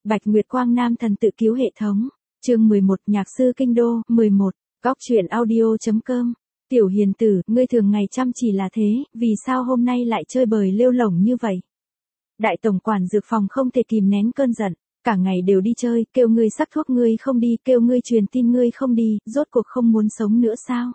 Bạch Nguyệt Quang Nam thần tự cứu hệ thống. Chương 11, Nhạc sư kinh đô. 11. Góc truyện audio.com. Tiểu hiền tử, ngươi thường ngày chăm chỉ là thế, vì sao hôm nay lại chơi bời lêu lổng như vậy? Đại tổng quản dược phòng không thể kìm nén cơn giận, cả ngày đều đi chơi, kêu ngươi sắc thuốc ngươi không đi, kêu ngươi truyền tin ngươi không đi, rốt cuộc không muốn sống nữa sao?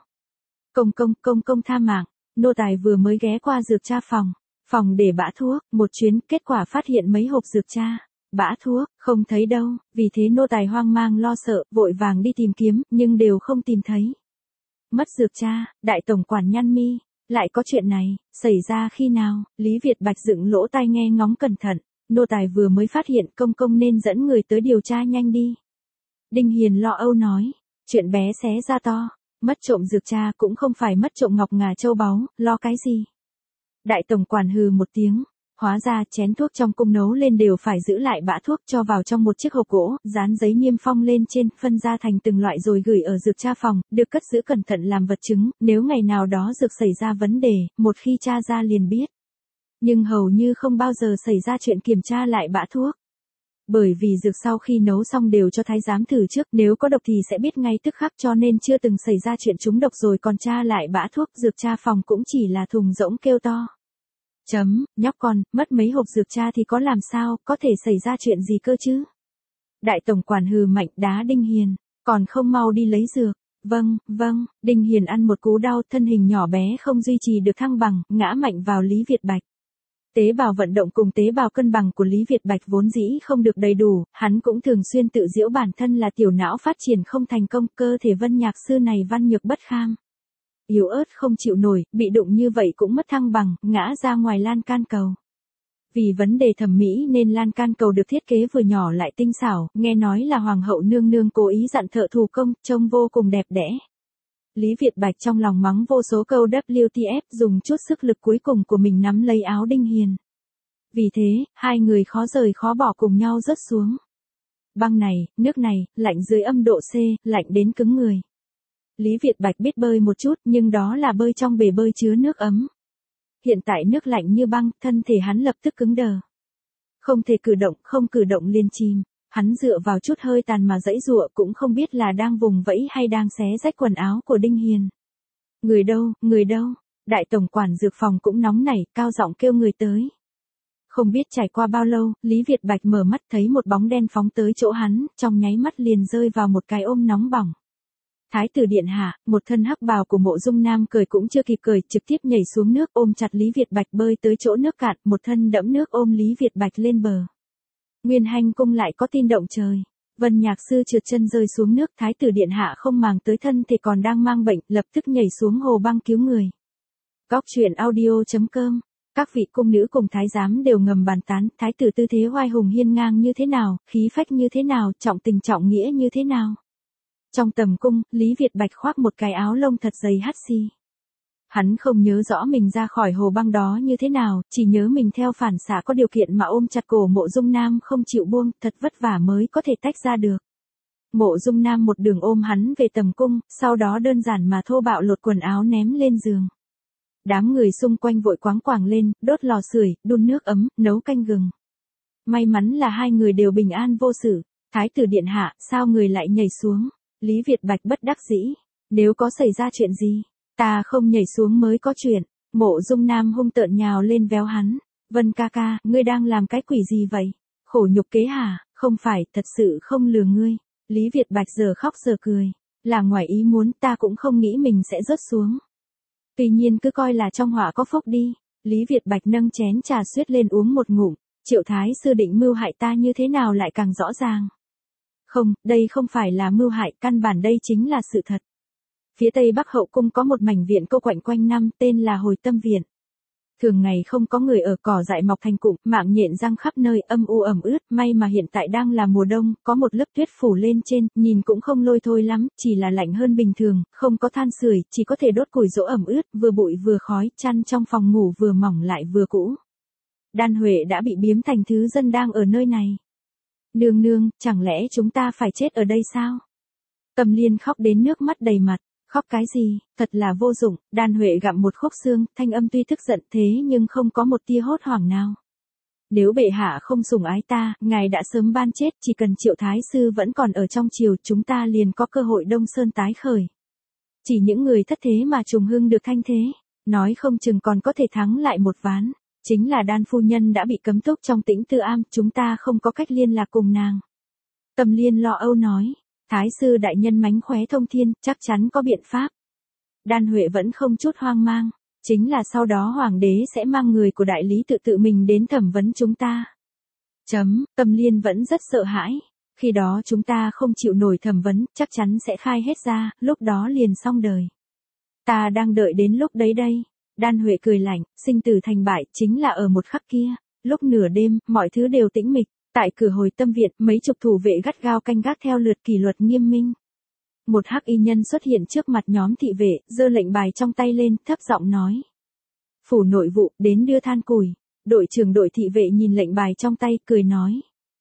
Công công tha mạng, nô tài vừa mới ghé qua dược tra phòng để bã thuốc, một chuyến, kết quả phát hiện mấy hộp dược tra. Bã thuốc, không thấy đâu, vì thế nô tài hoang mang lo sợ, vội vàng đi tìm kiếm, nhưng đều không tìm thấy. Mất dược tra, đại tổng quản nhăn mi, lại có chuyện này, xảy ra khi nào? Lý Việt Bạch dựng lỗ tai nghe ngóng cẩn thận, nô tài vừa mới phát hiện, công nên dẫn người tới điều tra nhanh đi. Đinh Hiền lo âu nói, chuyện bé xé ra to, mất trộm dược tra cũng không phải mất trộm ngọc ngà châu báu, lo cái gì? Đại tổng quản hừ một tiếng. Hóa ra chén thuốc trong cung nấu lên đều phải giữ lại bã thuốc cho vào trong một chiếc hộp gỗ, dán giấy niêm phong lên trên, phân ra thành từng loại rồi gửi ở dược tra phòng, được cất giữ cẩn thận làm vật chứng, nếu ngày nào đó dược xảy ra vấn đề, một khi tra ra liền biết. Nhưng hầu như không bao giờ xảy ra chuyện kiểm tra lại bã thuốc. Bởi vì dược sau khi nấu xong đều cho thái giám thử trước, nếu có độc thì sẽ biết ngay tức khắc cho nên chưa từng xảy ra chuyện trúng độc rồi còn tra lại bã thuốc, dược tra phòng cũng chỉ là thùng rỗng kêu to. Nhóc con, mất mấy hộp dược tra thì có làm sao, có thể xảy ra chuyện gì cơ chứ? Đại tổng quản hừ mạnh đá Đinh Hiền, còn không mau đi lấy dược. Vâng, Đinh Hiền ăn một cú đau, thân hình nhỏ bé không duy trì được thăng bằng, ngã mạnh vào Lý Việt Bạch. Tế bào vận động cùng tế bào cân bằng của Lý Việt Bạch vốn dĩ không được đầy đủ, hắn cũng thường xuyên tự giễu bản thân là tiểu não phát triển không thành công, cơ thể Vân Nhạc sư này văn nhược bất kham. Yếu ớt không chịu nổi, bị đụng như vậy cũng mất thăng bằng, ngã ra ngoài lan can cầu. Vì vấn đề thẩm mỹ nên lan can cầu được thiết kế vừa nhỏ lại tinh xảo, nghe nói là hoàng hậu nương nương cố ý dặn thợ thủ công, trông vô cùng đẹp đẽ. Lý Việt Bạch trong lòng mắng vô số câu WTF, dùng chút sức lực cuối cùng của mình nắm lấy áo Đinh Hiền. Vì thế, hai người khó rời khó bỏ cùng nhau rớt xuống. Băng này, nước này, lạnh dưới âm độ C, lạnh đến cứng người. Lý Việt Bạch biết bơi một chút, nhưng đó là bơi trong bể bơi chứa nước ấm. Hiện tại nước lạnh như băng, thân thể hắn lập tức cứng đờ. Không thể không cử động liền chìm. Hắn dựa vào chút hơi tàn mà giãy giụa, cũng không biết là đang vùng vẫy hay đang xé rách quần áo của Đinh Hiền. Người đâu? Đại tổng quản dược phòng cũng nóng nảy, cao giọng kêu người tới. Không biết trải qua bao lâu, Lý Việt Bạch mở mắt thấy một bóng đen phóng tới chỗ hắn, trong nháy mắt liền rơi vào một cái ôm nóng bỏng. Thái tử điện hạ, một thân hắc bào của Mộ Dung Nam cười cũng chưa kịp cười, trực tiếp nhảy xuống nước ôm chặt Lý Việt Bạch bơi tới chỗ nước cạn, một thân đẫm nước ôm Lý Việt Bạch lên bờ. Nguyên Hành cung lại có tin động trời. Vân Nhạc sư trượt chân rơi xuống nước, thái tử điện hạ không màng tới thân thể còn đang mang bệnh, lập tức nhảy xuống hồ băng cứu người. Góc truyện audio.com. Các vị cung nữ cùng thái giám đều ngầm bàn tán, thái tử tư thế oai hùng hiên ngang như thế nào, khí phách như thế nào, trọng tình trọng nghĩa như thế nào. Trong tầm cung, Lý Việt Bạch khoác một cái áo lông thật dày hắt xi. Hắn không nhớ rõ mình ra khỏi hồ băng đó như thế nào, chỉ nhớ mình theo phản xạ có điều kiện mà ôm chặt cổ Mộ Dung Nam không chịu buông, thật vất vả mới có thể tách ra được. Mộ Dung Nam một đường ôm hắn về tầm cung, sau đó đơn giản mà thô bạo lột quần áo ném lên giường. Đám người xung quanh vội quáng quàng lên, đốt lò sưởi, đun nước ấm, nấu canh gừng. May mắn là hai người đều bình an vô sự. Thái tử điện hạ, sao người lại nhảy xuống? Lý Việt Bạch bất đắc dĩ. Nếu có xảy ra chuyện gì, ta không nhảy xuống mới có chuyện. Mộ Dung Nam hung tợn nhào lên véo hắn. Vân ca ca, ngươi đang làm cái quỷ gì vậy? Khổ nhục kế hả? Không phải, thật sự không lừa ngươi. Lý Việt Bạch giờ khóc giờ cười. Là ngoài ý muốn, ta cũng không nghĩ mình sẽ rớt xuống. Tuy nhiên cứ coi là trong họa có phúc đi. Lý Việt Bạch nâng chén trà suýt lên uống một ngụm. Triệu thái sư định mưu hại ta như thế nào lại càng rõ ràng. Không, đây không phải là mưu hại, căn bản đây chính là sự thật. Phía tây bắc hậu cung có một mảnh viện cô quạnh quanh năm, tên là Hồi Tâm Viện. Thường ngày không có người ở, cỏ dại mọc thành cụm, mạng nhện răng khắp nơi, âm u ẩm ướt, may mà hiện tại đang là mùa đông, có một lớp tuyết phủ lên trên, nhìn cũng không lôi thôi lắm, chỉ là lạnh hơn bình thường, không có than sưởi, chỉ có thể đốt củi giỗ ẩm ướt, vừa bụi vừa khói, chăn trong phòng ngủ vừa mỏng lại vừa cũ. Đan Huệ đã bị biếm thành thứ dân đang ở nơi này. Nương, chẳng lẽ chúng ta phải chết ở đây sao? Cầm Liên khóc đến nước mắt đầy mặt. Khóc cái gì, thật là vô dụng. Đan Huệ gặm một khúc xương, thanh âm tuy tức giận thế nhưng không có một tia hốt hoảng nào. Nếu bệ hạ không sủng ái ta, ngài đã sớm ban chết, chỉ cần Triệu Thái Sư vẫn còn ở trong triều, chúng ta liền có cơ hội Đông Sơn tái khởi. Chỉ những người thất thế mà trùng hưng được thanh thế, nói không chừng còn có thể thắng lại một ván. Chính là Đan phu nhân đã bị cấm túc trong Tĩnh Tư Am, chúng ta không có cách liên lạc cùng nàng. Tâm Liên lo âu nói, Thái sư đại nhân mánh khóe thông thiên, chắc chắn có biện pháp. Đan Huệ vẫn không chút hoang mang, chính là sau đó hoàng đế sẽ mang người của đại lý tự mình đến thẩm vấn chúng ta. Tâm Liên vẫn rất sợ hãi, khi đó chúng ta không chịu nổi thẩm vấn, chắc chắn sẽ khai hết ra, lúc đó liền xong đời. Ta đang đợi đến lúc đấy đây. Đan Huệ cười lạnh, sinh tử thành bại chính là ở một khắc kia, lúc nửa đêm, mọi thứ đều tĩnh mịch, tại cửa hồi tâm viện, mấy chục thủ vệ gắt gao canh gác theo lượt kỷ luật nghiêm minh. Một hắc y nhân xuất hiện trước mặt nhóm thị vệ, giơ lệnh bài trong tay lên, thấp giọng nói. Phủ nội vụ, đến đưa than củi. Đội trưởng đội thị vệ nhìn lệnh bài trong tay, cười nói.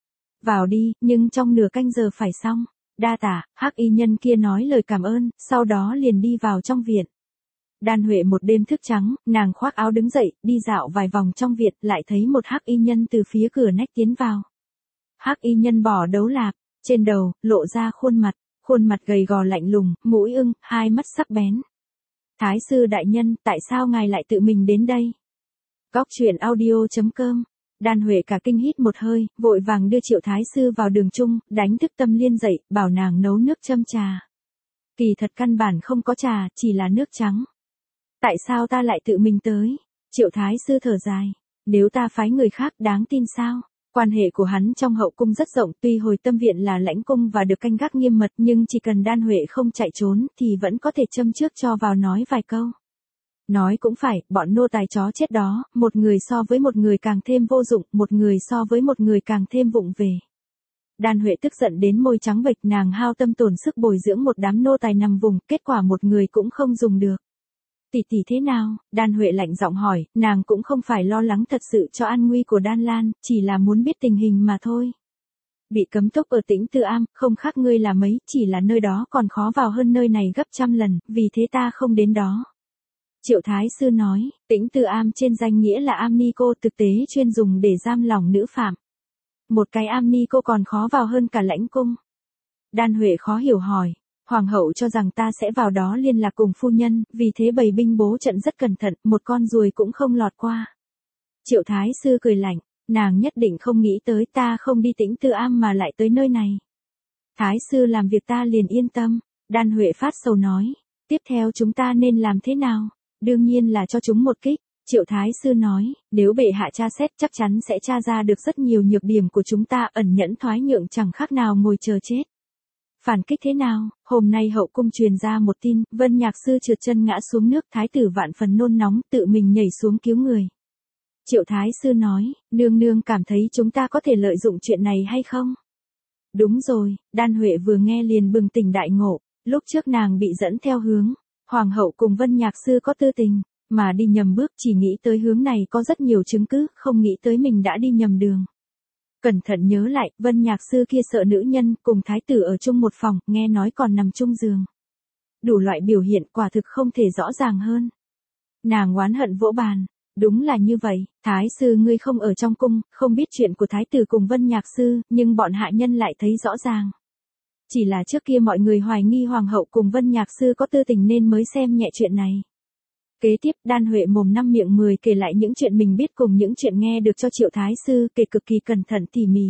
Vào đi, nhưng trong nửa canh giờ phải xong. Đa tả, hắc y nhân kia nói lời cảm ơn, sau đó liền đi vào trong viện. Đan Huệ một đêm thức trắng, nàng khoác áo đứng dậy, đi dạo vài vòng trong viện, lại thấy một hắc y nhân từ phía cửa nách tiến vào. Hắc y nhân bỏ đấu lạp, trên đầu, lộ ra khuôn mặt gầy gò lạnh lùng, mũi ưng, hai mắt sắc bén. Thái sư đại nhân, tại sao ngài lại tự mình đến đây? Góc truyện audio.com. Đan Huệ cả kinh hít một hơi, vội vàng đưa Triệu Thái sư vào đường chung, đánh thức Tâm Liên dậy, bảo nàng nấu nước châm trà. Kỳ thật căn bản không có trà, chỉ là nước trắng. Tại sao ta lại tự mình tới? Triệu Thái sư thở dài. Nếu ta phái người khác đáng tin sao? Quan hệ của hắn trong hậu cung rất rộng, tuy hồi tâm viện là lãnh cung và được canh gác nghiêm mật, nhưng chỉ cần Đan Huệ không chạy trốn, thì vẫn có thể châm trước cho vào nói vài câu. Nói cũng phải, bọn nô tài chó chết đó, một người so với một người càng thêm vô dụng, một người so với một người càng thêm vụng về. Đan Huệ tức giận đến môi trắng bệch, nàng hao tâm tổn sức bồi dưỡng một đám nô tài nằm vùng, kết quả một người cũng không dùng được. Tỷ tỷ thế nào? Đan Huệ lạnh giọng hỏi, nàng cũng không phải lo lắng thật sự cho an nguy của Đan Lan, chỉ là muốn biết tình hình mà thôi. Bị cấm túc ở Tĩnh Tư Am, không khác ngươi là mấy, chỉ là nơi đó còn khó vào hơn nơi này gấp trăm lần, vì thế ta không đến đó. Triệu Thái sư nói, Tĩnh Tư Am trên danh nghĩa là am ni cô, thực tế chuyên dùng để giam lỏng nữ phạm. Một cái am ni cô còn khó vào hơn cả lãnh cung. Đan Huệ khó hiểu hỏi. Hoàng hậu cho rằng ta sẽ vào đó liên lạc cùng phu nhân, vì thế bày binh bố trận rất cẩn thận, một con ruồi cũng không lọt qua. Triệu Thái sư cười lạnh, nàng nhất định không nghĩ tới ta không đi Tĩnh Tư Am mà lại tới nơi này. Thái sư làm việc ta liền yên tâm. Đan Huệ phát sầu nói, tiếp theo chúng ta nên làm thế nào? Đương nhiên là cho chúng một kích. Triệu Thái sư nói, nếu bệ hạ tra xét chắc chắn sẽ tra ra được rất nhiều nhược điểm của chúng ta, ẩn nhẫn thoái nhượng chẳng khác nào ngồi chờ chết. Phản kích thế nào? Hôm nay hậu cung truyền ra một tin, Vân Nhạc sư trượt chân ngã xuống nước, thái tử vạn phần nôn nóng, tự mình nhảy xuống cứu người. Triệu Thái sư nói, nương nương cảm thấy chúng ta có thể lợi dụng chuyện này hay không? Đúng rồi, Đan Huệ vừa nghe liền bừng tỉnh đại ngộ, lúc trước nàng bị dẫn theo hướng, hoàng hậu cùng Vân Nhạc sư có tư tình, mà đi nhầm bước, chỉ nghĩ tới hướng này có rất nhiều chứng cứ, không nghĩ tới mình đã đi nhầm đường. Cẩn thận nhớ lại, Vân Nhạc sư kia sợ nữ nhân, cùng thái tử ở chung một phòng, nghe nói còn nằm chung giường. Đủ loại biểu hiện quả thực không thể rõ ràng hơn. Nàng oán hận vỗ bàn. Đúng là như vậy, thái sư ngươi không ở trong cung, không biết chuyện của thái tử cùng Vân Nhạc sư, nhưng bọn hạ nhân lại thấy rõ ràng. Chỉ là trước kia mọi người hoài nghi hoàng hậu cùng Vân Nhạc sư có tư tình nên mới xem nhẹ chuyện này. Kế tiếp, Đan Huệ mồm năm miệng 10 kể lại những chuyện mình biết cùng những chuyện nghe được cho Triệu Thái sư, kể cực kỳ cẩn thận tỉ mỉ.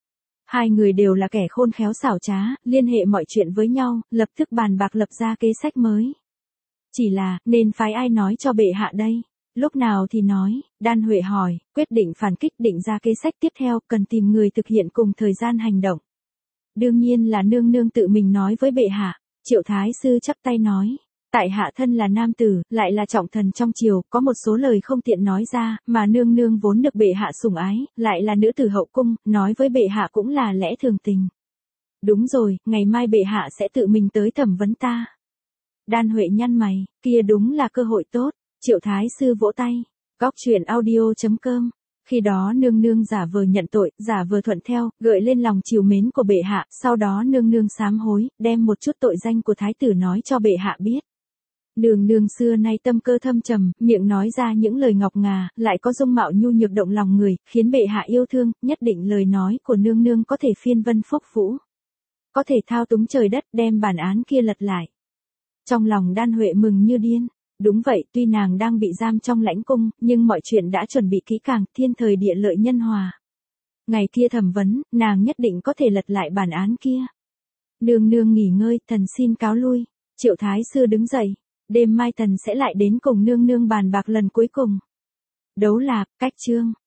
Hai người đều là kẻ khôn khéo xảo trá, liên hệ mọi chuyện với nhau, lập tức bàn bạc lập ra kế sách mới. Chỉ là, nên phái ai nói cho bệ hạ đây? Lúc nào thì nói? Đan Huệ hỏi, quyết định phản kích, định ra kế sách tiếp theo, cần tìm người thực hiện cùng thời gian hành động. Đương nhiên là nương nương tự mình nói với bệ hạ. Triệu Thái sư chắp tay nói. Tại hạ thân là nam tử, lại là trọng thần trong triều, có một số lời không tiện nói ra, mà nương nương vốn được bệ hạ sủng ái, lại là nữ tử hậu cung, nói với bệ hạ cũng là lẽ thường tình. Đúng rồi, ngày mai bệ hạ sẽ tự mình tới thẩm vấn ta. Đan Huệ nhăn mày, kia đúng là cơ hội tốt. Triệu Thái sư vỗ tay. Góc truyện audio.com. Khi đó nương nương giả vờ nhận tội, giả vờ thuận theo, gợi lên lòng trìu mến của bệ hạ, sau đó nương nương sám hối, đem một chút tội danh của thái tử nói cho bệ hạ biết. Nương nương xưa nay tâm cơ thâm trầm, miệng nói ra những lời ngọc ngà, lại có dung mạo nhu nhược động lòng người, khiến bệ hạ yêu thương, nhất định lời nói của nương nương có thể phiên vân phúc vũ. Có thể thao túng trời đất, đem bản án kia lật lại. Trong lòng Đan Huệ mừng như điên. Đúng vậy, tuy nàng đang bị giam trong lãnh cung, nhưng mọi chuyện đã chuẩn bị kỹ càng, thiên thời địa lợi nhân hòa. Ngày kia thẩm vấn, nàng nhất định có thể lật lại bản án kia. Nương nương nghỉ ngơi, thần xin cáo lui. Triệu Thái Sư đứng dậy. Đêm mai thần sẽ lại đến cùng nương nương bàn bạc lần cuối cùng. Đấu Lạp, cách chương.